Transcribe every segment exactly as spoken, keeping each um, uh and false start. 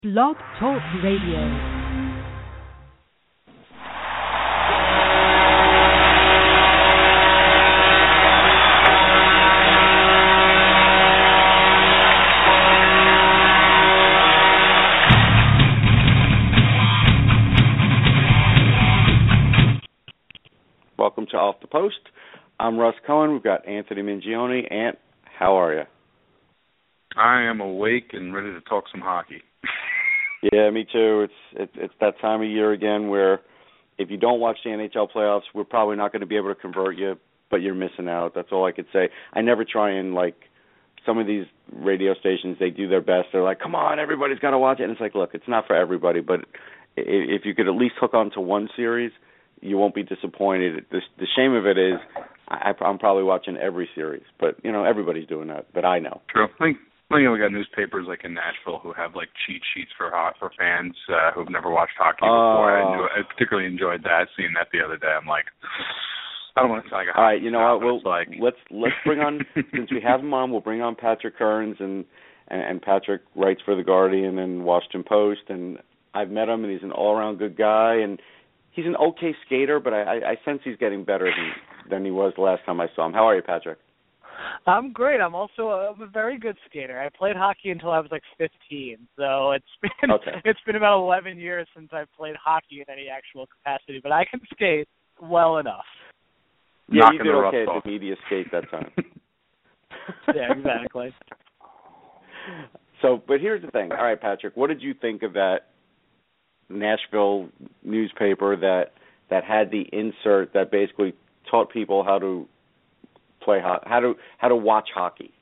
Blog Talk Radio. Welcome to Off the Post. I'm Russ Cohen. We've got Anthony Mingione. Ant, how are you? I am awake and ready to talk some hockey. Yeah, me too. It's, it's it's that time of year again where if you don't watch the N H L playoffs, we're probably not going to be able to convert you, but you're missing out. That's all I could say. I never try and, like, some of these radio stations, they do their best. They're like, come on, everybody's got to watch it. And it's like, look, it's not for everybody, but if you could at least hook on to one series, you won't be disappointed. The, the shame of it is I, I'm probably watching every series, but, you know, everybody's doing that, but I know. True. I think, well, you know, we got newspapers like in Nashville who have, like, cheat sheets for ho- for fans uh, who've never watched hockey before. Uh, I, enjoy, I particularly enjoyed that, seeing that the other day. I'm like, I don't want to sound like a all right, you know what, we'll, like... let's let's bring on, since we have him on, we'll bring on Patrick Kearns, and, and, and Patrick writes for The Guardian and Washington Post, and I've met him, and he's an all-around good guy, and he's an okay skater, but I, I, I sense he's getting better than, than he was the last time I saw him. How are you, Patrick? I'm great. I'm also a, I'm a very good skater. I played hockey until I was like fifteen, so it's been okay. it's been about eleven years since I've played hockey in any actual capacity, but I can skate well enough. Yeah, Knocking you did the okay rust at the media skate that time. Yeah, exactly. So, but here's the thing. All right, Patrick, what did you think of that Nashville newspaper that that had the insert that basically taught people how to play ho- how to how to watch hockey?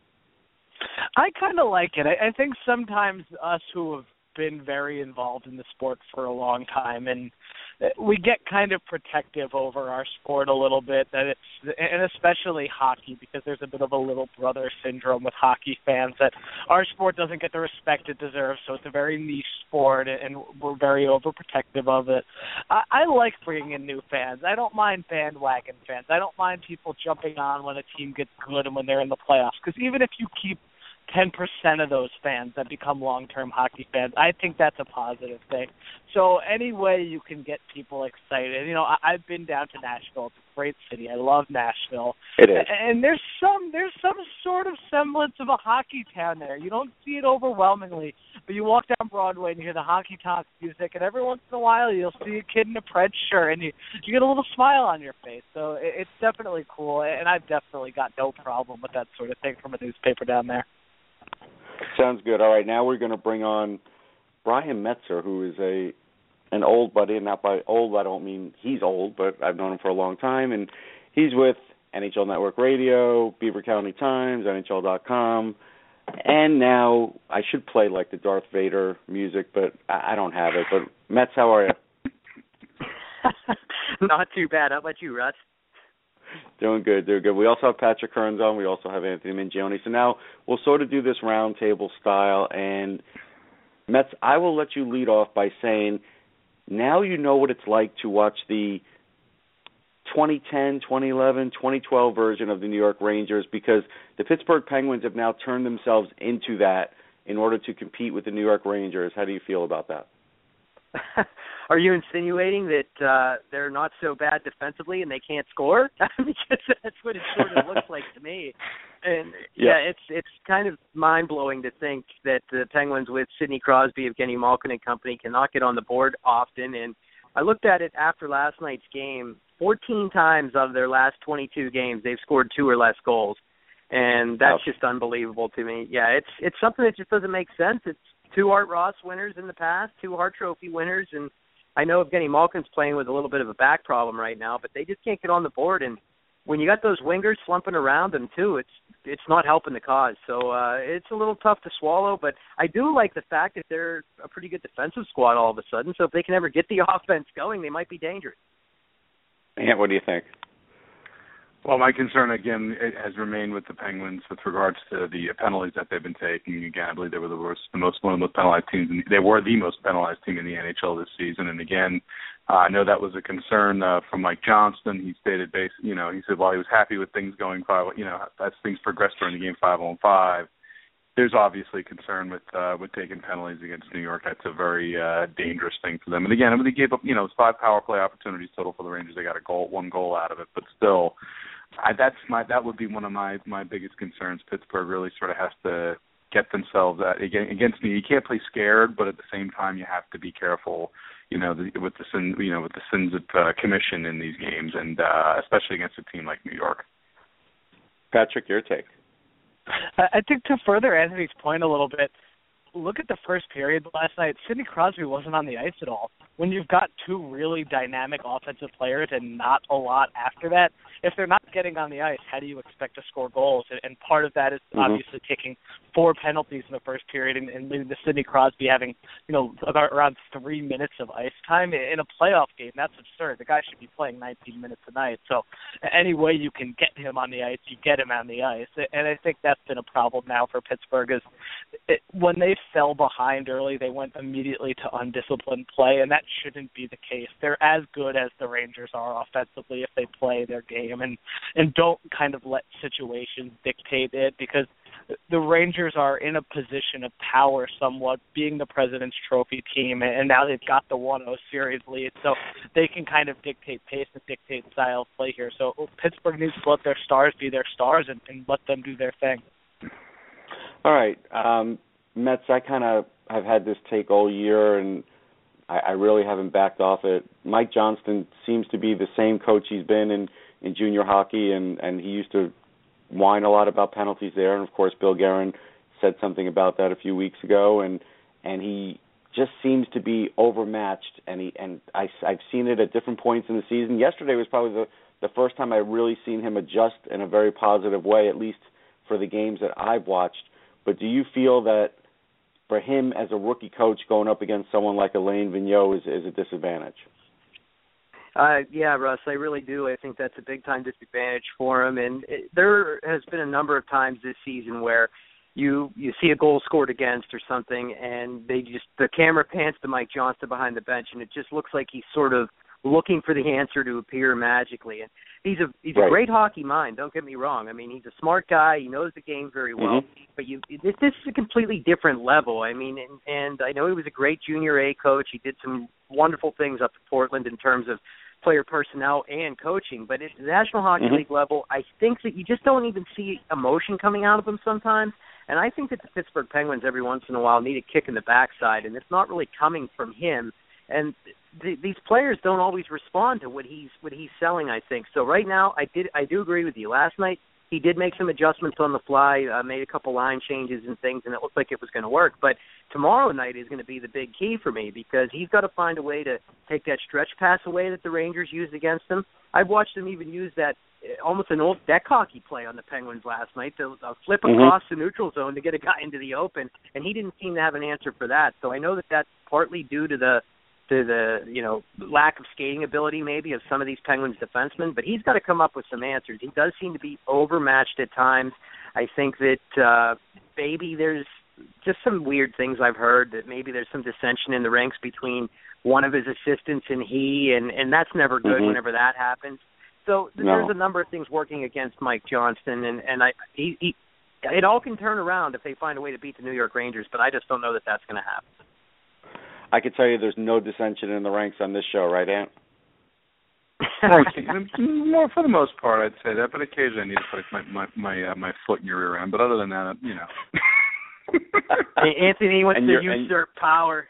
I kind of like it. I, I think sometimes us who have been very involved in the sport for a long time, and we get kind of protective over our sport a little bit, that it's, and especially hockey, because there's a bit of a little brother syndrome with hockey fans, that our sport doesn't get the respect it deserves, so it's a very niche sport, and we're very overprotective of it. I, I like bringing in new fans. I don't mind bandwagon fans. I don't mind people jumping on when a team gets good and when they're in the playoffs, because even if you keep ten percent of those fans that become long-term hockey fans, I think that's a positive thing. So any way you can get people excited. You know, I, I've been down to Nashville. It's a great city. I love Nashville. It is. And there's some there's some sort of semblance of a hockey town there. You don't see it overwhelmingly, but you walk down Broadway and you hear the honky tonk music, and every once in a while you'll see a kid in a Pred shirt, and you, you get a little smile on your face. So it, it's definitely cool, and I've definitely got no problem with that sort of thing from a newspaper down there. Sounds good. All right, now we're going to bring on Brian Metzer, who is a an old buddy, and not by old I don't mean he's old, but I've known him for a long time, and he's with N H L Network Radio, Beaver County Times, N H L dot com, and now I should play like the Darth Vader music, but I, I don't have it. But Metz, how are you? Not too bad. How about you, Russ? Doing good, doing good. We also have Patrick Kearns on. We also have Anthony Mingione. So now we'll sort of do this round table style. And, Metz, I will let you lead off by saying, now you know what it's like to watch the twenty ten, twenty eleven, twenty twelve version of the New York Rangers, because the Pittsburgh Penguins have now turned themselves into that in order to compete with the New York Rangers. How do you feel about that? Are you insinuating that uh, they're not so bad defensively and they can't score? Because that's what it sort of looks like to me. And yeah, yeah it's it's kind of mind blowing to think that the Penguins with Sidney Crosby, Evgeny Malkin and company cannot get on the board often. And I looked at it after last night's game. fourteen times out of their last twenty-two games, they've scored two or less goals, and that's just unbelievable to me. Yeah, it's it's something that just doesn't make sense. It's two Art Ross winners in the past, two Hart Trophy winners, and I know Evgeny Malkin's playing with a little bit of a back problem right now, but they just can't get on the board. And when you got those wingers slumping around them too, it's it's not helping the cause. So uh, it's a little tough to swallow, but I do like the fact that they're a pretty good defensive squad all of a sudden. So if they can ever get the offense going, they might be dangerous. Yeah, what do you think? Well, my concern, again, it has remained with the Penguins with regards to the penalties that they've been taking. Again, I believe they were the worst, the most, one of the most penalized teams. In, they were the most penalized team in the N H L this season. And again, uh, I know that was a concern uh, from Mike Johnston. He stated, base, you know, he said, well, he was happy with things going five, you know, as things progressed during the game five on five. there's obviously concern with uh, with taking penalties against New York. That's a very uh, dangerous thing for them. And again, I mean, they gave up, you know, five power play opportunities total for the Rangers. They got a goal, one goal out of it, but still, I, that's my that would be one of my my biggest concerns. Pittsburgh really sort of has to get themselves at, against me. You can't play scared, but at the same time, you have to be careful. You know, the, with the sin, you know, with the sins of uh, commission in these games, and uh, especially against a team like New York. Patrick, your take. I think to further Anthony's point a little bit, look at the first period last night. Sidney Crosby wasn't on the ice at all. When you've got two really dynamic offensive players and not a lot after that, if they're not getting on the ice, how do you expect to score goals? And part of that is mm-hmm. obviously taking four penalties in the first period and, and leading to Sidney Crosby having, you know, about around three minutes of ice time in a playoff game. That's absurd. The guy should be playing nineteen minutes a night. So any way you can get him on the ice, you get him on the ice. And I think that's been a problem now for Pittsburgh is it, when they fell behind early, they went immediately to undisciplined play, and that shouldn't be the case. They're as good as the Rangers are offensively if they play their game and, and don't kind of let situations dictate it, because the Rangers are in a position of power somewhat, being the President's Trophy team, and now they've got the one oh series lead, so they can kind of dictate pace and dictate style of play here. So Pittsburgh needs to let their stars be their stars and, and let them do their thing. All right. Um, Mets, I kind of have had this take all year, and I, I really haven't backed off it. Mike Johnston seems to be the same coach he's been in, in junior hockey, and, and he used to whine a lot about penalties there. And, of course, Bill Guerin said something about that a few weeks ago, and and he just seems to be overmatched, and he and I, I've seen it at different points in the season. Yesterday was probably the, the first time I've really seen him adjust in a very positive way, at least for the games that I've watched. But do you feel that for him as a rookie coach going up against someone like Alain Vigneault is, is a disadvantage? Uh, yeah, Russ, I really do. I think that's a big-time disadvantage for him. And it, there has been a number of times this season where you you see a goal scored against or something, and they just the camera pans to Mike Johnston behind the bench, and it just looks like he's sort of looking for the answer to appear magically. And he's a he's right. a great hockey mind. Don't get me wrong. I mean, he's a smart guy. He knows the game very well. Mm-hmm. But you this, this is a completely different level. I mean, and, and I know he was a great Junior A coach. He did some wonderful things up in Portland in terms of player personnel and coaching. But at the National Hockey mm-hmm. League level, I think that you just don't even see emotion coming out of him sometimes. And I think that the Pittsburgh Penguins every once in a while need a kick in the backside, and it's not really coming from him. And th- these players don't always respond to what he's what he's selling, I think. So right now, I did I do agree with you. Last night, he did make some adjustments on the fly, uh, made a couple line changes and things, and it looked like it was going to work. But tomorrow night is going to be the big key for me, because he's got to find a way to take that stretch pass away that the Rangers used against him. I've watched them even use that almost an old deck hockey play on the Penguins last night, to uh, flip mm-hmm. across the neutral zone to get a guy into the open, and he didn't seem to have an answer for that. So I know that that's partly due to the to the you know lack of skating ability maybe of some of these Penguins defensemen, but he's got to come up with some answers. He does seem to be overmatched at times. I think that uh, maybe there's just some weird things I've heard, that maybe there's some dissension in the ranks between one of his assistants and he, and, and that's never good mm-hmm. whenever that happens. So no. there's a number of things working against Mike Johnston, and, and I he, he it all can turn around if they find a way to beat the New York Rangers, but I just don't know that that's going to happen. I can tell you there's no dissension in the ranks on this show, right, Ant? More for the most part, I'd say that, but occasionally I need to put my my my, uh, my foot in your rear end. But other than that, you know. Hey, Anthony wants to usurp power.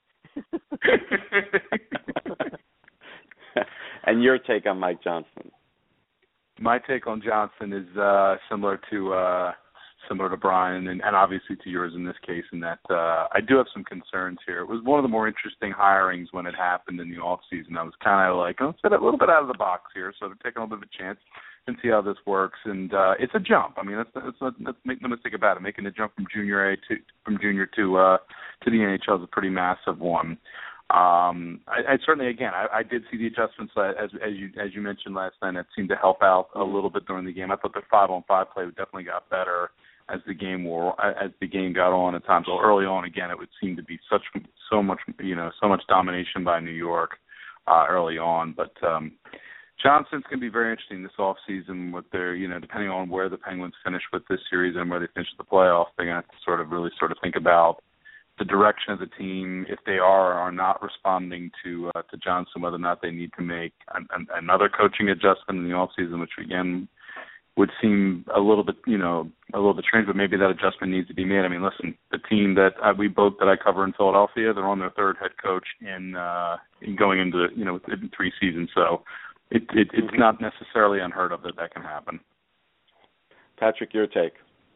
And your take on Mike Johnston? My take on Johnston is uh, similar to uh, similar to Brian, and, and obviously to yours in this case, in that uh, I do have some concerns here. It was one of the more interesting hirings when it happened in the off season. I was kind of like, let's get a little bit out of the box here, so they're taking a little bit of a chance and see how this works. And uh, it's a jump. I mean, let's, let's, let's make no mistake about it. Making the jump from junior A to from junior to uh, to the N H L is a pretty massive one. Um, I, I certainly, again, I, I did see the adjustments as as you as you mentioned last night. That seemed to help out a little bit during the game. I thought the five on five play definitely got better as the game wore as the game got on at times. So early on, again, it would seem to be such so much you know so much domination by New York uh, early on. But um, Johnson's going to be very interesting this offseason with their, you know, depending on where the Penguins finish with this series and where they finish the playoff, they're going to have to sort of really sort of think about the direction of the team, if they are or are not responding to uh, to Johnson, whether or not they need to make an, an, another coaching adjustment in the offseason, which, again, would seem a little bit, you know, a little bit strange, but maybe that adjustment needs to be made. I mean, listen, the team that uh, we both that I cover in Philadelphia, they're on their third head coach in, uh, in going into, you know, in three seasons, so it, it, it's mm-hmm. not necessarily unheard of that that can happen. Patrick, your take.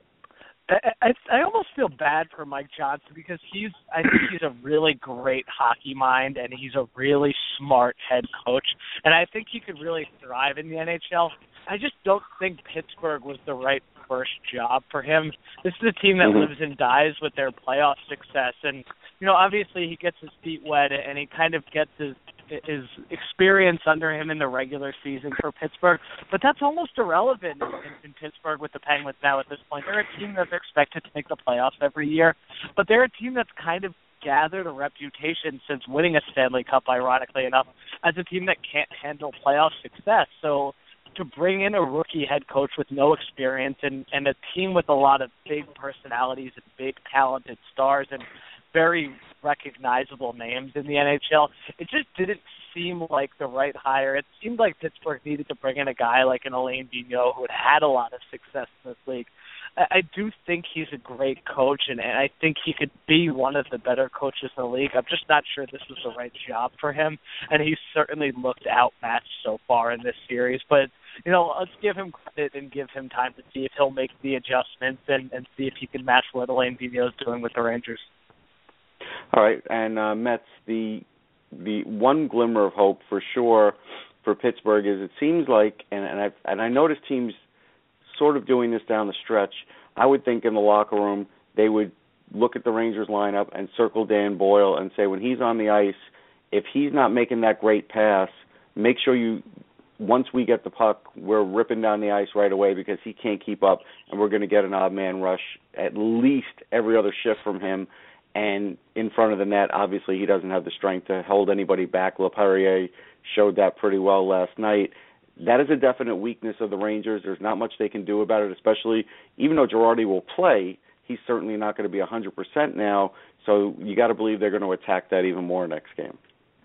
I, I, I almost feel bad for Mike Johnson because he's I think he's a really great hockey mind and he's a really smart head coach, and I think he could really thrive in the N H L. I just don't think Pittsburgh was the right first job for him. This is a team that mm-hmm. lives and dies with their playoff success, and you know obviously he gets his feet wet and he kind of gets his his experience under him in the regular season for Pittsburgh, but that's almost irrelevant in, in, in Pittsburgh with the Penguins now at this point. They're a team that's expected to make the playoffs every year, but they're a team that's kind of gathered a reputation since winning a Stanley Cup, ironically enough, as a team that can't handle playoff success. So to bring in a rookie head coach with no experience and, and a team with a lot of big personalities and big talented stars and very recognizable names in the N H L, it just didn't seem like the right hire. It seemed like Pittsburgh needed to bring in a guy like an Alain Vigneault who had had a lot of success in this league. I, I do think he's a great coach, and, and I think he could be one of the better coaches in the league. I'm just not sure this was the right job for him, and he's certainly looked outmatched so far in this series. But, you know, let's give him credit and give him time to see if he'll make the adjustments and, and see if he can match what Alain Vigneault's doing with the Rangers. All right, and uh, Mets, the the one glimmer of hope for sure for Pittsburgh is it seems like, and, and I and I noticed teams sort of doing this down the stretch. I would think in the locker room they would look at the Rangers lineup and circle Dan Boyle and say when he's on the ice, if he's not making that great pass, make sure you, once we get the puck, we're ripping down the ice right away because he can't keep up, and we're going to get an odd man rush at least every other shift from him. And in front of the net, obviously, he doesn't have the strength to hold anybody back. LePerrier showed that pretty well last night. That is a definite weakness of the Rangers. There's not much they can do about it, especially even though Girardi will play, he's certainly not going to be one hundred percent now. So you got to believe they're going to attack that even more next game.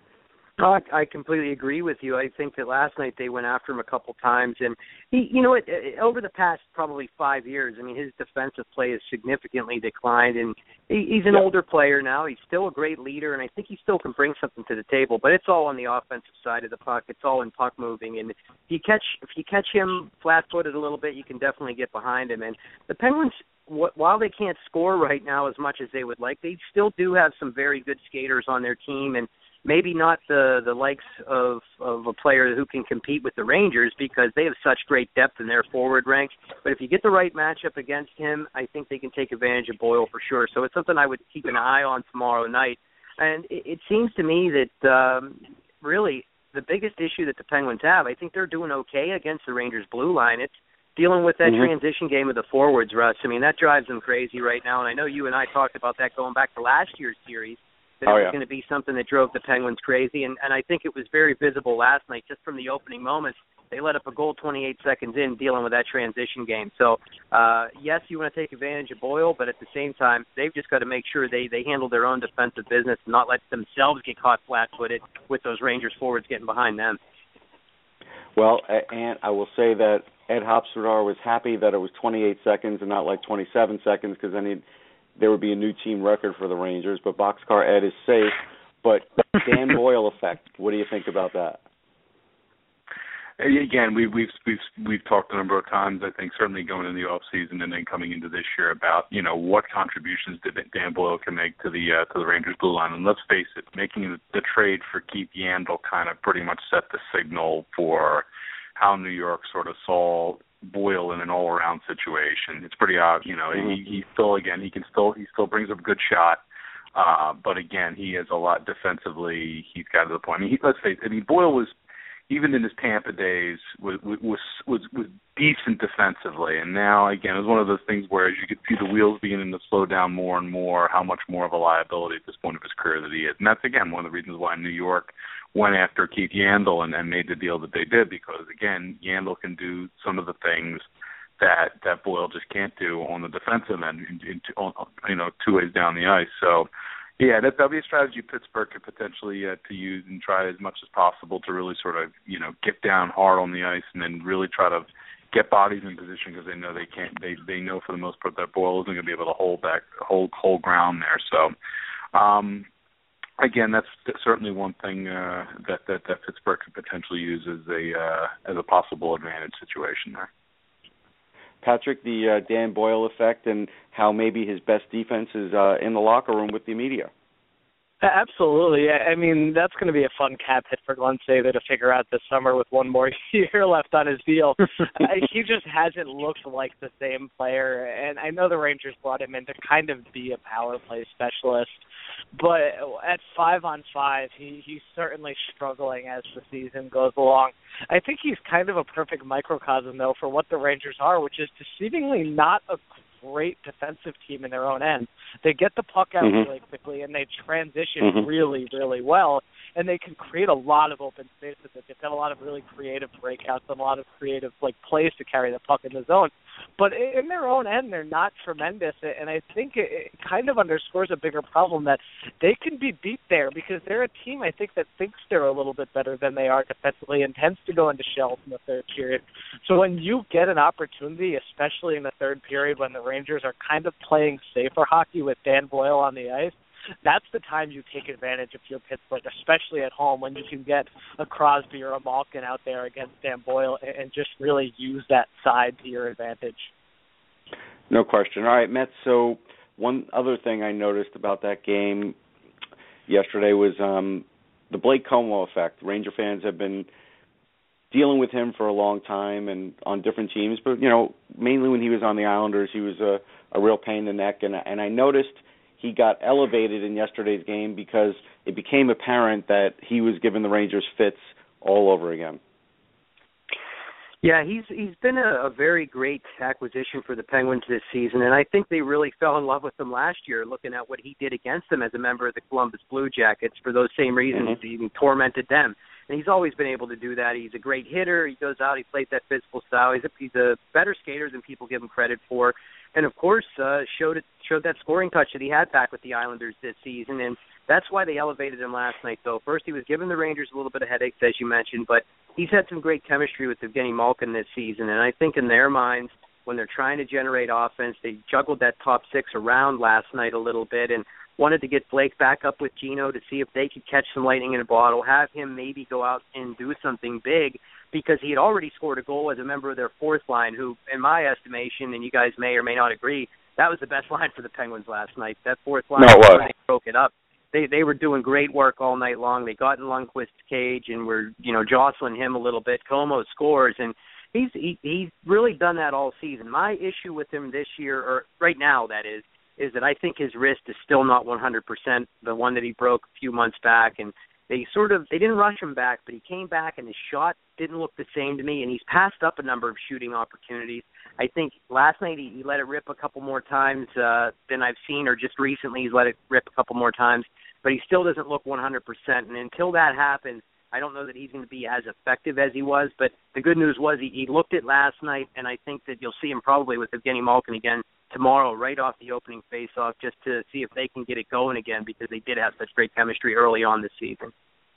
Oh, I, I completely agree with you. I think that last night they went after him a couple times, and he, you know, it, it, over the past probably five years, I mean, his defensive play has significantly declined, and he, he's an yeah. older player now. He's still a great leader, and I think he still can bring something to the table. But it's all on the offensive side of the puck. It's all in puck moving, and if you catch if you catch him flat-footed a little bit, you can definitely get behind him. And the Penguins, while they can't score right now as much as they would like, they still do have some very good skaters on their team, and maybe not the, the likes of, of a player who can compete with the Rangers because they have such great depth in their forward ranks. But if you get the right matchup against him, I think they can take advantage of Boyle for sure. So it's something I would keep an eye on tomorrow night. And it, it seems to me that um, really the biggest issue that the Penguins have, I think they're doing okay against the Rangers' blue line. It's dealing with that mm-hmm. transition game of the forwards, Russ. I mean, that drives them crazy right now. And I know you and I talked about that going back to last year's series. That oh, it was yeah. going to be something that drove the Penguins crazy, and, and I think it was very visible last night just from the opening moments. They let up a goal twenty-eight seconds in dealing with that transition game. So, uh, yes, you want to take advantage of Boyle, but at the same time, they've just got to make sure they, they handle their own defensive business and not let themselves get caught flat-footed with those Rangers forwards getting behind them. Well, and I will say that Ed Hopstadar was happy that it was twenty-eight seconds and not like twenty-seven seconds because then he'd there would be a new team record for the Rangers, but Boxcar Ed is safe. But Dan Boyle effect, what do you think about that? Again, we, we've we've we've talked a number of times. I think certainly going into the off season and then coming into this year about you know what contributions did Dan Boyle can make to the uh, to the Rangers blue line. And let's face it, making the, the trade for Keith Yandle kind of pretty much set the signal for how New York sort of saw Boyle in an all-around situation. It's pretty odd, you know. Mm-hmm. He, he still, again, he can still he still brings up a good shot, uh, but again, he has a lot defensively. He's got to the point. I mean, he, let's face it. I mean, Boyle was even in his Tampa days, was was was, was decent defensively. And now, again, it was one of those things where as you could see the wheels beginning to slow down more and more, how much more of a liability at this point of his career that he is. And that's, again, one of the reasons why New York went after Keith Yandle and, and made the deal that they did, because, again, Yandle can do some of the things that that Boyle just can't do on the defensive end, in, in, on, you know, two ways down the ice. So, yeah, that, that'll be a strategy Pittsburgh could potentially uh, to use and try as much as possible to really sort of, you know, get down hard on the ice and then really try to get bodies in position, because they know they can't. They they know for the most part that Boyle isn't going to be able to hold back, hold hold ground there. So, um, again, that's, that's certainly one thing uh, that, that that Pittsburgh could potentially use as a uh, as a possible advantage situation there. Patrick, the uh, Dan Boyle effect and how maybe his best defense is uh, in the locker room with the media. Absolutely. I mean, that's going to be a fun cap hit for Glenn Sather to figure out this summer with one more year left on his deal. He just hasn't looked like the same player, and I know the Rangers brought him in to kind of be a power play specialist, but at five on five, he, he's certainly struggling as the season goes along. I think he's kind of a perfect microcosm, though, for what the Rangers are, which is deceivingly not a great defensive team in their own end. They get the puck out mm-hmm. really quickly, and they transition mm-hmm. really, really well, and they can create a lot of open space with it. They've got a lot of really creative breakouts and a lot of creative like plays to carry the puck in the zone. But in their own end, they're not tremendous, and I think it, it kind of underscores a bigger problem that they can be beat there because they're a team, I think, that thinks they're a little bit better than they are defensively and tends to go into shells in the third period. So when you get an opportunity, especially in the third period when the Rangers are kind of playing safer hockey with Dan Boyle on the ice, that's the time you take advantage if you're Pittsburgh, especially at home when you can get a Crosby or a Malkin out there against Dan Boyle and just really use that side to your advantage. No question. All right, Mets, so one other thing I noticed about that game yesterday was um, the Blake Como effect. Ranger fans have been dealing with him for a long time and on different teams, but, you know, mainly when he was on the Islanders, he was a, a real pain in the neck, and, and I noticed he got elevated in yesterday's game because it became apparent that he was giving the Rangers fits all over again. Yeah, he's he's been a, a very great acquisition for the Penguins this season, and I think they really fell in love with him last year, looking at what he did against them as a member of the Columbus Blue Jackets for those same reasons. Mm-hmm. He tormented them, and he's always been able to do that. He's a great hitter. He goes out. He plays that physical style. He's a, he's a better skater than people give him credit for. And, of course, uh, showed it, showed that scoring touch that he had back with the Islanders this season, and that's why they elevated him last night, though. First, he was giving the Rangers a little bit of headaches, as you mentioned, but he's had some great chemistry with Evgeny Malkin this season, and I think in their minds, when they're trying to generate offense, they juggled that top six around last night a little bit and wanted to get Blake back up with Gino to see if they could catch some lightning in a bottle, have him maybe go out and do something big, because he had already scored a goal as a member of their fourth line, who, in my estimation, and you guys may or may not agree, that was the best line for the Penguins last night. That fourth line, no, it was. They broke it up. They they were doing great work all night long. They got in Lundqvist's cage and were, you know, jostling him a little bit. Como scores, and he's he, he's really done that all season. My issue with him this year, or right now, that is, is that I think his wrist is still not one hundred percent, the one that he broke a few months back, and They sort of, they didn't rush him back, but he came back and his shot didn't look the same to me, and he's passed up a number of shooting opportunities. I think last night he, he let it rip a couple more times uh, than I've seen, or just recently he's let it rip a couple more times, but he still doesn't look one hundred percent, and until that happens, I don't know that he's going to be as effective as he was, but the good news was he, he looked it last night, and I think that you'll see him probably with Evgeny Malkin again tomorrow, right off the opening face-off, just to see if they can get it going again, because they did have such great chemistry early on this season.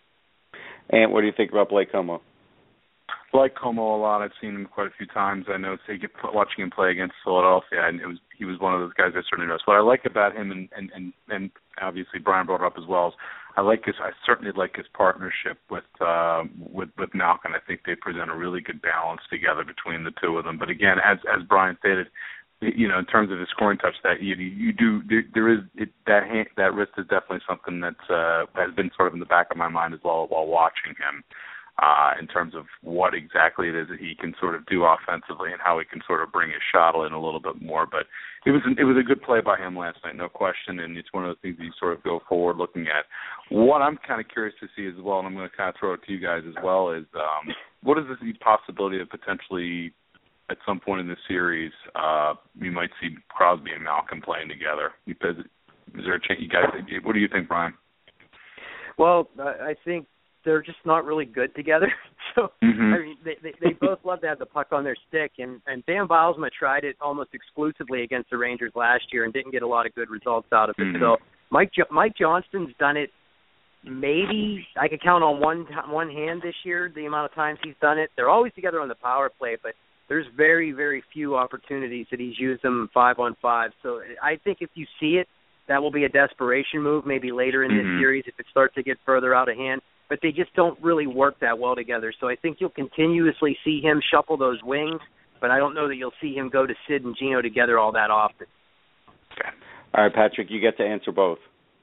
And what do you think about Blake Como? I like Como a lot. I've seen him quite a few times. I know watching him play against Philadelphia, and it was he was one of those guys I certainly noticed. What I like about him, and, and, and, and obviously Brian brought it up as well, is I like his. I certainly like his partnership with uh, with with Malkin. I think they present a really good balance together between the two of them. But again, as as Brian stated, you know, in terms of his scoring touch, that you you do there, there is it, that hand, that wrist is definitely something that's uh, has been sort of in the back of my mind as well while watching him. uh, in terms of what exactly it is that he can sort of do offensively and how he can sort of bring his shot in a little bit more. But it was it was a good play by him last night, no question, and it's one of the things that you sort of go forward looking at. What I'm kind of curious to see as well, and I'm going to kind of throw it to you guys as well, is um, what is the possibility of potentially at some point in the series uh, we might see Crosby and Malkin playing together? Because is there a chance, you guys? What do you think, Brian? Well, I think they're just not really good together. So, mm-hmm. I mean, they, they they both love to have the puck on their stick, and, and Dan Bylsma tried it almost exclusively against the Rangers last year and didn't get a lot of good results out of it. Mm-hmm. So Mike Mike Johnston's done it maybe, I could count on one one hand this year the amount of times he's done it. They're always together on the power play, but there's very, very few opportunities that he's used them five on five. So I think if you see it, that will be a desperation move maybe later in mm-hmm. this series if it starts to get further out of hand. But they just don't really work that well together. So I think you'll continuously see him shuffle those wings, but I don't know that you'll see him go to Sid and Gino together all that often. Okay. All right, Patrick, you get to answer both.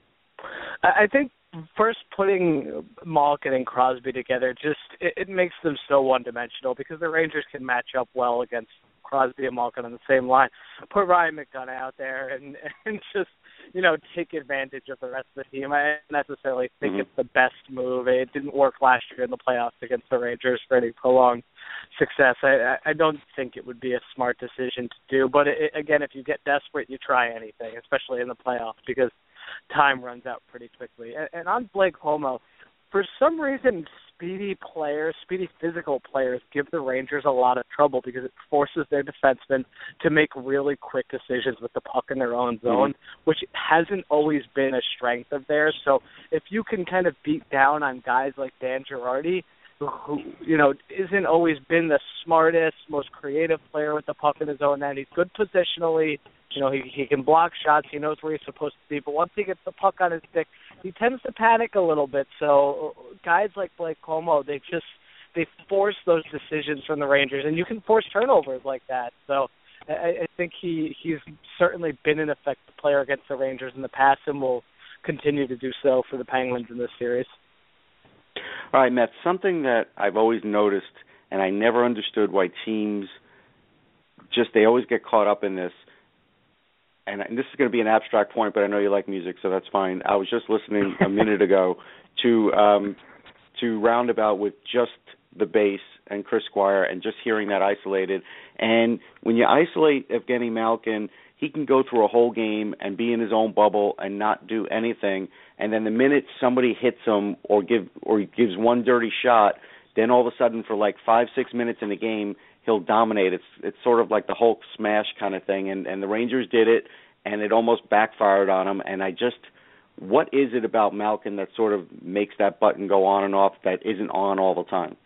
I think first putting Malkin and Crosby together, just it, it makes them so one-dimensional because the Rangers can match up well against Crosby and Malkin on the same line. Put Ryan McDonagh out there and, and just, you know, take advantage of the rest of the team. I don't necessarily think mm-hmm. it's the best move. It didn't work last year in the playoffs against the Rangers for any prolonged success. I, I don't think it would be a smart decision to do. But, it, again, if you get desperate, you try anything, especially in the playoffs, because time runs out pretty quickly. And, and on Blake Holmo, for some reason, speedy players, speedy physical players give the Rangers a lot of trouble because it forces their defensemen to make really quick decisions with the puck in their own zone, mm-hmm. which hasn't always been a strength of theirs. So if you can kind of beat down on guys like Dan Girardi, who, you know, isn't always been the smartest, most creative player with the puck in his own end. He's good positionally. You know, he he can block shots. He knows where he's supposed to be. But once he gets the puck on his stick, he tends to panic a little bit. So guys like Blake Comeau, they just they force those decisions from the Rangers, and you can force turnovers like that. So I, I think he he's certainly been an effective player against the Rangers in the past, and will continue to do so for the Penguins in this series. All right, Matt, something that I've always noticed, and I never understood why teams just, they always get caught up in this, and this is going to be an abstract point, but I know you like music, so that's fine. I was just listening a minute ago to um, to Roundabout with just the bass and Chris Squire and just hearing that isolated. And when you isolate Evgeny Malkin, he can go through a whole game and be in his own bubble and not do anything. And then the minute somebody hits him or give or he gives one dirty shot, then all of a sudden for like five, six minutes in the game, he'll dominate. It's it's sort of like the Hulk smash kind of thing. And, and the Rangers did it, and it almost backfired on them. And I just, what is it about Malkin that sort of makes that button go on and off that isn't on all the time?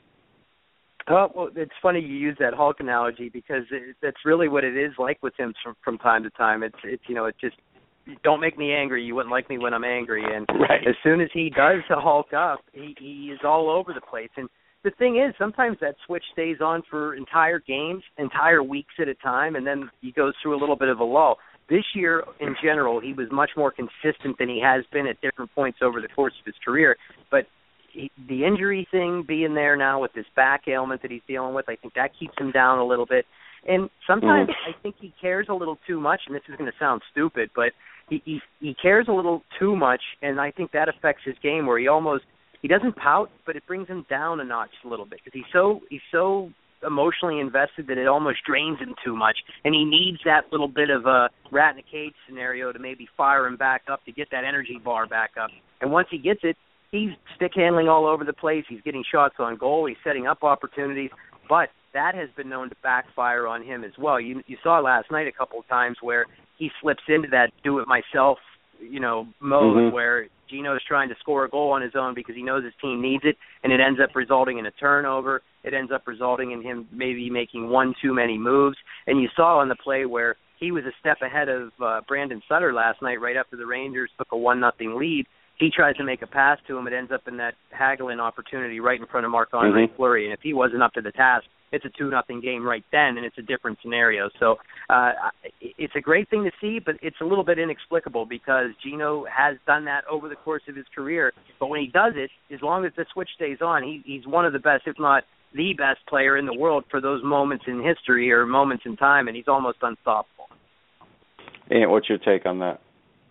Oh, well, it's funny you use that Hulk analogy because it, that's really what it is like with him from, from time to time. It's, it's you know, it just, don't make me angry. You wouldn't like me when I'm angry. And right. as soon as he does Hulk up, he, he is all over the place. And the thing is, sometimes that switch stays on for entire games, entire weeks at a time, and then he goes through a little bit of a lull. This year, in general, he was much more consistent than he has been at different points over the course of his career. But he, the injury thing being there now with this back ailment that he's dealing with, I think that keeps him down a little bit. And sometimes mm. I think he cares a little too much, and this is going to sound stupid, but he, he he cares a little too much, and I think that affects his game where he almost, he doesn't pout, but it brings him down a notch a little bit because he's so he's so emotionally invested that it almost drains him too much, and he needs that little bit of a rat in a cage scenario to maybe fire him back up to get that energy bar back up. And once he gets it, he's stick handling all over the place. He's getting shots on goal. He's setting up opportunities, but that has been known to backfire on him as well. You you saw last night a couple of times where he slips into that do-it-myself, you know, mode mm-hmm. where Gino's trying to score a goal on his own because he knows his team needs it, and it ends up resulting in a turnover. It ends up resulting in him maybe making one too many moves. And you saw on the play where he was a step ahead of uh, Brandon Sutter last night right after the Rangers took a one nothing lead. he tries to make a pass to him. It ends up in that haggling opportunity right in front of Marc-Andre mm-hmm. Fleury. And if he wasn't up to the task, it's a two nothing game right then, and it's a different scenario. So uh, it's a great thing to see, but it's a little bit inexplicable because Gino has done that over the course of his career. But when he does it, as long as the switch stays on, he, he's one of the best, if not the best player in the world for those moments in history or moments in time, and he's almost unstoppable. And what's your take on that?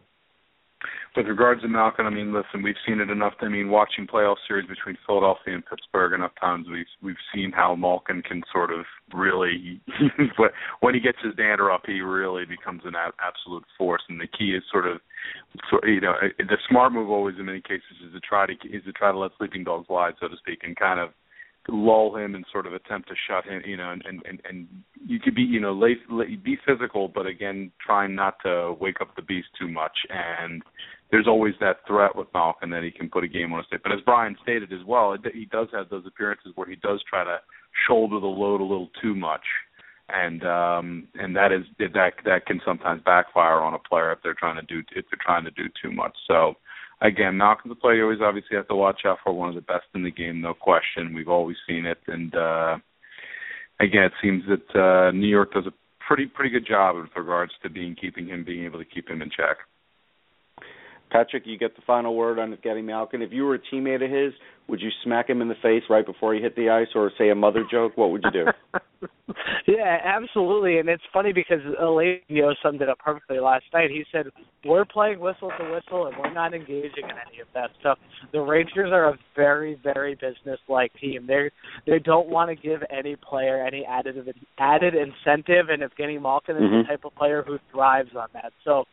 With regards to Malkin, I mean, listen, we've seen it enough. I mean, watching playoff series between Philadelphia and Pittsburgh enough times, we've we've seen how Malkin can sort of really, when he gets his dander up, he really becomes an absolute force. And the key is sort of, you know, the smart move always in many cases is to try to is to try to let sleeping dogs lie, so to speak, and kind of lull him and sort of attempt to shut him, you know, and, and, and you could be, you know, lay, lay, be physical, but again, trying not to wake up the beast too much. And there's always that threat with Malkin that he can put a game on his tape. But as Brian stated as well, it, he does have those appearances where he does try to shoulder the load a little too much. And um, and that is that that can sometimes backfire on a player if they're trying to do if they're trying to do too much. So again, Malcolm's a player you always obviously have to watch out for. One of the best in the game, no question. We've always seen it, and uh, again, it seems that uh, New York does a pretty pretty good job with regards to being keeping him being able to keep him in check. Patrick, you get the final word on getting Malkin. If you were a teammate of his, would you smack him in the face right before he hit the ice or say a mother joke? What would you do? Yeah, absolutely. And it's funny because Eladio summed it up perfectly last night. He said, we're playing whistle to whistle and we're not engaging in any of that stuff. The Rangers are a very, very business-like team. They they don't want to give any player any added, added incentive, and Evgeny Malkin is mm-hmm. the type of player who thrives on that. So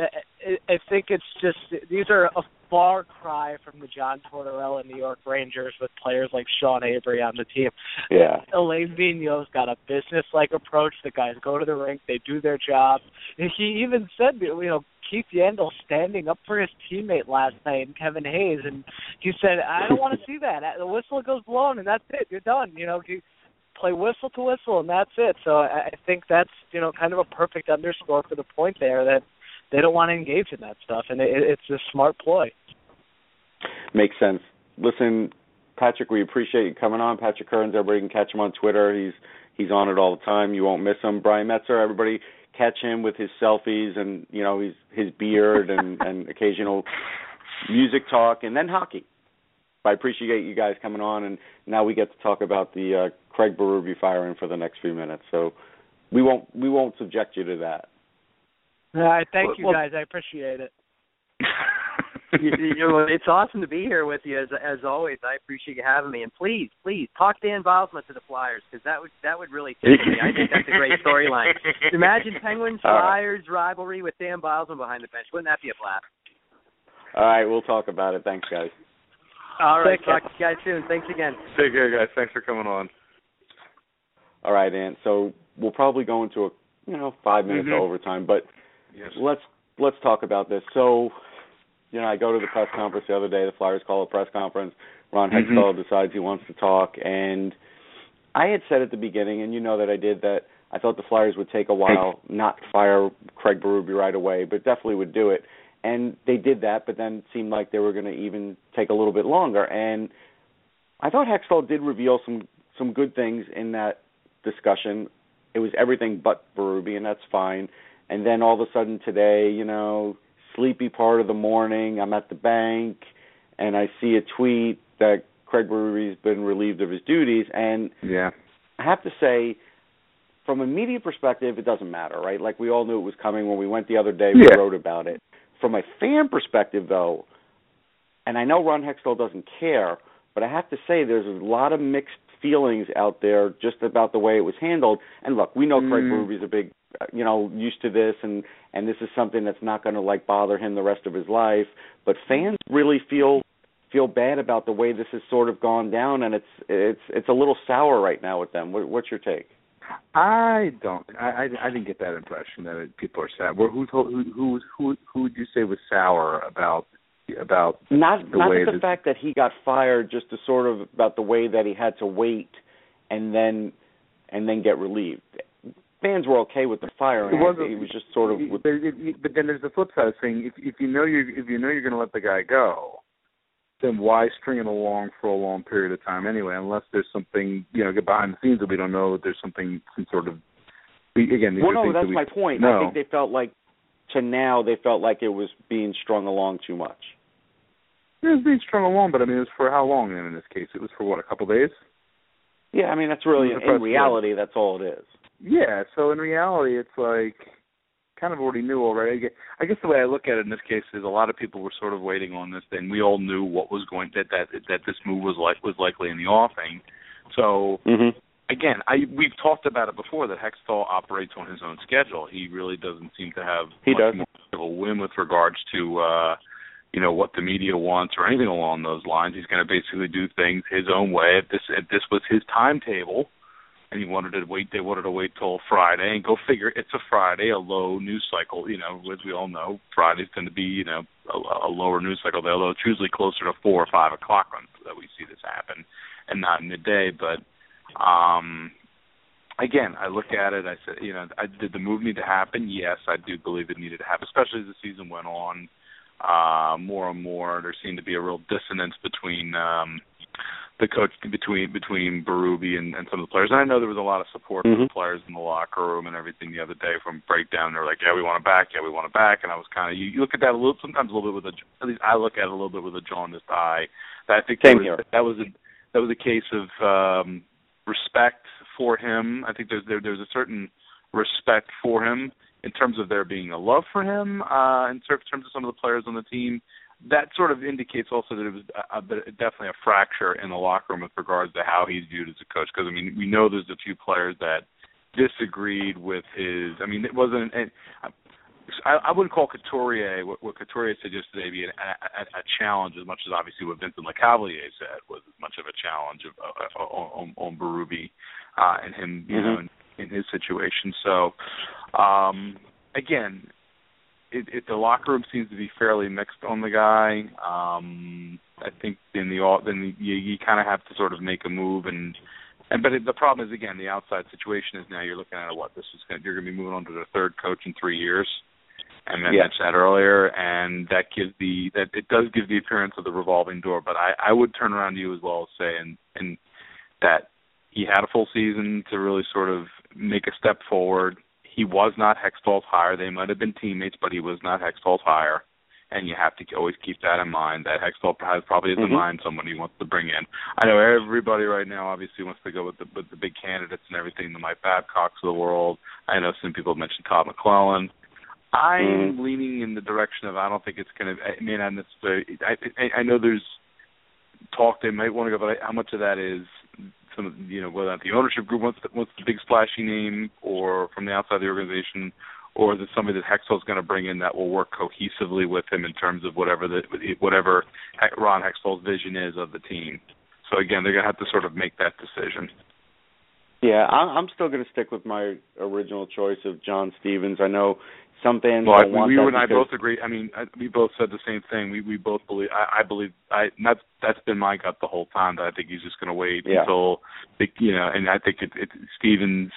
I think it's just, these are a far cry from the John Tortorella New York Rangers with players like Sean Avery on the team. Yeah. Alain Vigneault's got a business-like approach. The guys go to the rink, they do their job. And he even said, you know, Keith Yandel standing up for his teammate last night, Kevin Hayes, and he said, I don't want to see that. The whistle goes blown, and that's it. You're done. You know, you play whistle to whistle, and that's it. So I think that's, you know, kind of a perfect underscore for the point there that they don't want to engage in that stuff, and it, it's a smart ploy. Makes sense. Listen, Patrick, we appreciate you coming on. Patrick Kearns, everybody can catch him on Twitter. He's he's on it all the time. You won't miss him. Brian Metzer, everybody catch him with his selfies and, you know, his, his beard and, and occasional music talk, and then hockey. I appreciate you guys coming on, and now we get to talk about the uh, Craig Berube firing for the next few minutes. So we won't we won't subject you to that. All right, thank you, well, guys. I appreciate it. you, you know, it's awesome to be here with you as as always. I appreciate you having me, and please, please talk Dan Bylsma to the Flyers because that would that would really tickle me. I think that's a great storyline. Imagine Penguins Flyers rivalry with Dan Bylsma behind the bench. Wouldn't that be a blast? All right, we'll talk about it. Thanks, guys. All right, talk to you guys soon. Thanks again. Take care, guys. Thanks for coming on. All right, Ant. So we'll probably go into a you know five minutes mm-hmm. of overtime, but. Yes. Let's let's talk about this. So, you know, I go to the press conference the other day. The Flyers call a press conference. Ron Hextall mm-hmm. decides he wants to talk, and I had said at the beginning, and you know that I did, that I thought the Flyers would take a while, not fire Craig Berube right away, but definitely would do it. And they did that, but then it seemed like they were going to even take a little bit longer. And I thought Hextall did reveal some some good things in that discussion. It was everything but Berube, and that's fine. And then all of a sudden today, you know, sleepy part of the morning, I'm at the bank, and I see a tweet that Craig Berube's been relieved of his duties. And yeah. I have to say, from a media perspective, it doesn't matter, right? Like we all knew it was coming when we went the other day, we yeah. wrote about it. From a fan perspective, though, and I know Ron Hextall doesn't care, but I have to say there's a lot of mixed feelings out there just about the way it was handled. And look, we know mm. Craig Berube's a big you know, used to this, and, and this is something that's not going to, like, bother him the rest of his life. But fans really feel feel bad about the way this has sort of gone down, and it's it's it's a little sour right now with them. What, what's your take? I don't. I, I, I didn't get that impression that it, people are sad. Well, who told who who who who would you say was sour about about not the not way the that, fact that he got fired, just the sort of about the way that he had to wait and then and then get relieved. fans were okay with the firing. It was, it was just sort of. With, but, it, but then there's the flip side of saying if, if you know you if you know you're going to let the guy go, then why string it along for a long period of time anyway? Unless there's something you know behind the scenes that we don't know. That there's something some sort of again. Well, no, that's that we, my point. No. I think they felt like to now they felt like it was being strung along too much. It was being strung along, but I mean, it was for how long? Then in this case, it was for what, a couple days? Yeah, I mean that's really in, in reality that's all it is. Yeah, so in reality, it's like kind of already knew already. I guess the way I look at it in this case is a lot of people were sort of waiting on this thing. We all knew what was going that that that this move was like was likely in the offing. So mm-hmm. again, I we've talked about it before that Hextall operates on his own schedule. He really doesn't seem to have he much does. more of a whim with regards to uh, you know what the media wants or anything along those lines. He's going to basically do things his own way. If this if this was his timetable. And he wanted to wait. They wanted to wait till Friday, and go figure. It's a Friday, a low news cycle. You know, as we all know, Fridays tend to be, you know, a, a lower news cycle. Although it's usually closer to four or five o'clock when that we see this happen, and not midday. But um, again, I look at it. I said, you know, I, did the move need to happen? Yes, I do believe it needed to happen, especially as the season went on. Uh, more and more, there seemed to be a real dissonance between. Um, the coach between between Berube and, and some of the players. And I know there was a lot of support mm-hmm. from the players in the locker room and everything the other day from breakdown. They were like, yeah, we want it back. Yeah, we want it back. And I was kind of, you, you look at that a little, sometimes a little bit with a, at least I look at it a little bit with a jaundiced eye. That I think Same was, here. that was a, that was a case of um, respect for him. I think there's, there, there's a certain respect for him in terms of there being a love for him, uh, in terms of some of the players on the team. That sort of indicates also that it was a, a, definitely a fracture in the locker room with regards to how he's viewed as a coach. Because, I mean, we know there's a few players that disagreed with his – I mean, it wasn't – I, I wouldn't call Couturier, what, what Couturier said yesterday, be a, a, a challenge as much as obviously what Vincent Lecavalier said was as much of a challenge of, uh, on, on Berube uh, and him, you mm-hmm. know, in, in his situation. So, um, again – It, it, the locker room seems to be fairly mixed on the guy. Um, I think in the then you, you kind of have to sort of make a move, and and but it, the problem is again the outside situation is now you're looking at what this is gonna, you're going to be moving on to the third coach in three years, and I yeah. mentioned that earlier, and that gives the that it does give the appearance of the revolving door. But I, I would turn around to you as well as say and and that he had a full season to really sort of make a step forward. He was not Hextall's hire. They might have been teammates, but he was not Hextall's hire. And you have to always keep that in mind, that Hextall has probably has mm-hmm. in mind someone he wants to bring in. I know everybody right now obviously wants to go with the, with the big candidates and everything, the Mike Babcocks of the world. I know some people have mentioned Todd McClellan. I'm mm-hmm. leaning in the direction of I don't think it's going to – I mean, I'm necessarily, I, I, I know there's talk they might want to go, but how much of that is – some, you know, whether the ownership group wants the, wants the big splashy name, or from the outside of the organization, or is it somebody that Hextall's going to bring in that will work cohesively with him in terms of whatever the whatever Ron Hextall's vision is of the team. So again, they're going to have to sort of make that decision. Yeah, I'm still going to stick with my original choice of John Stevens. I know some fans well, don't I, want we that. You and I because... both agree. I mean, I, we both said the same thing. We we both believe. I, I believe. I that's that's been my gut the whole time. That I think he's just going to wait yeah. until, the, you know. And I think it, it Stevens.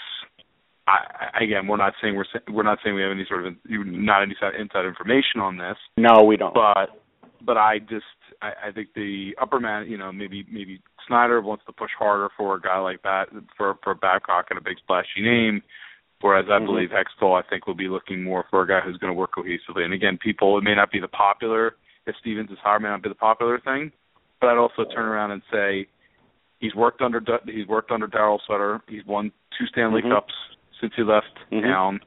I, again, we're not saying we're we're not saying we have any sort of not any inside information on this. No, we don't. But but I just I, I think the upper man, you know, maybe maybe Snyder wants to push harder for a guy like that for for Babcock and a big splashy name. Whereas I mm-hmm. believe Hextall, I think, will be looking more for a guy who's going to work cohesively. And again, people, it may not be the popular, if Stevens is hired, may not be the popular thing, but I'd also turn around and say he's worked under he's worked under Darryl Sutter. He's won two Stanley mm-hmm. Cups since he left mm-hmm. town.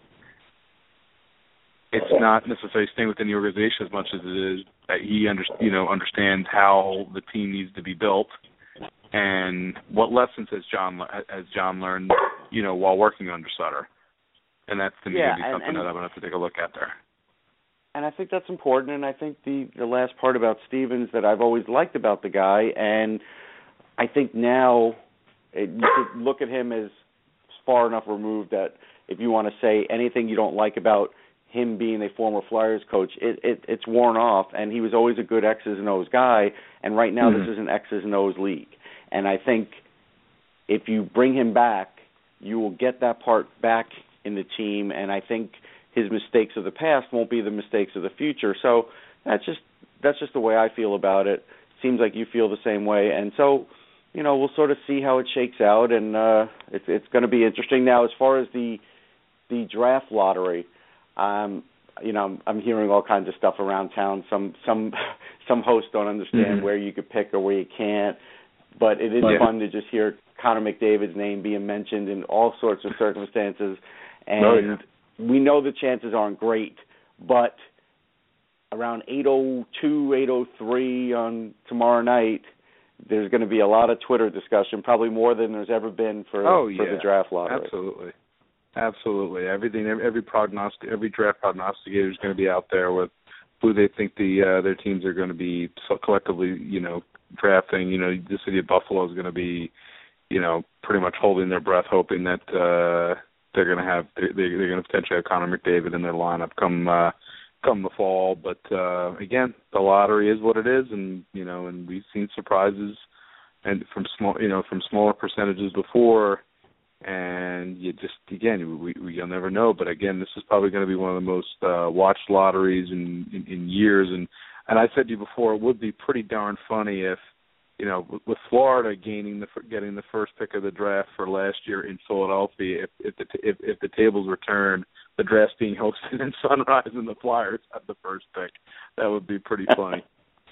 It's not necessarily staying within the organization as much as it is that he under, you know understands how the team needs to be built. And what lessons has John has John learned, you know, while working under Sutter? And that's to me yeah, going to be something and, and, that I'm going to have to take a look at there. And I think that's important. And I think the, the last part about Stevens that I've always liked about the guy, and I think now it, you could look at him as far enough removed that if you want to say anything you don't like about him being a former Flyers coach, it, it it's worn off. And he was always a good X's and O's guy. And right now mm-hmm. this is an X's and O's league. And I think if you bring him back, you will get that part back in the team, and I think his mistakes of the past won't be the mistakes of the future. So that's just that's just the way I feel about it. Seems like you feel the same way, and so you know we'll sort of see how it shakes out, and uh, it's it's going to be interesting. Now, as far as the the draft lottery, um, you know, I'm, I'm hearing all kinds of stuff around town. Some some some hosts don't understand mm-hmm. where you could pick or where you can't, but it is yeah. fun to just hear Connor McDavid's name being mentioned in all sorts of circumstances, and oh, yeah. we know the chances aren't great, but around eight oh two, eight oh three on tomorrow night, there's going to be a lot of Twitter discussion, probably more than there's ever been for, oh, for yeah. the draft lottery. Absolutely. Absolutely. Everything, every, every prognostic, every draft prognosticator is going to be out there with who they think the uh, their teams are going to be so collectively, you know, drafting. You know, the city of Buffalo is going to be, you know, pretty much holding their breath, hoping that uh, they're going to have they're, they're going to potentially have Connor McDavid in their lineup come uh, come the fall. But uh, again, the lottery is what it is, and you know, and we've seen surprises and from small, you know, from smaller percentages before. And you just, again, we, we, you'll never know. But, again, this is probably going to be one of the most uh, watched lotteries in, in, in years. And, and I said to you before, it would be pretty darn funny if, you know, with, with Florida gaining the getting the first pick of the draft for last year in Philadelphia, if if the, if, if the tables were turned, the draft being hosted in Sunrise and the Flyers had the first pick. That would be pretty funny.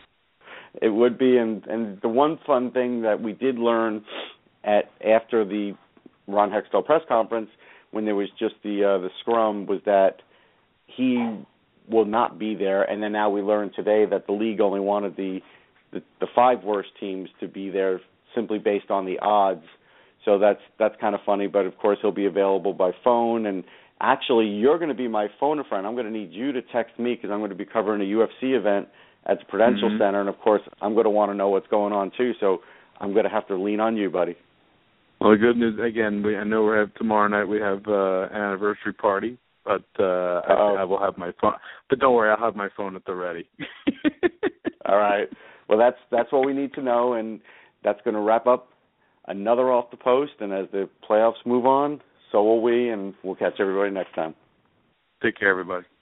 It would be. And, and the one fun thing that we did learn at after the Ron Hextall press conference, when there was just the uh, the scrum, was that he will not be there. And then now we learned today that the league only wanted the, the the five worst teams to be there simply based on the odds. So that's that's kind of funny. But of course he'll be available by phone. And actually, you're going to be my phone a friend. I'm going to need you to text me because I'm going to be covering a U F C event at the Prudential mm-hmm. Center, and of course I'm going to want to know what's going on too. So I'm going to have to lean on you, buddy. Well, the good news, again, we, I know we have tomorrow night we have uh, an anniversary party, but uh, I, I will have my phone. But don't worry, I'll have my phone at the ready. All right. Well, that's that's what we need to know, and that's going to wrap up another Off the Post. And as the playoffs move on, so will we, and we'll catch everybody next time. Take care, everybody.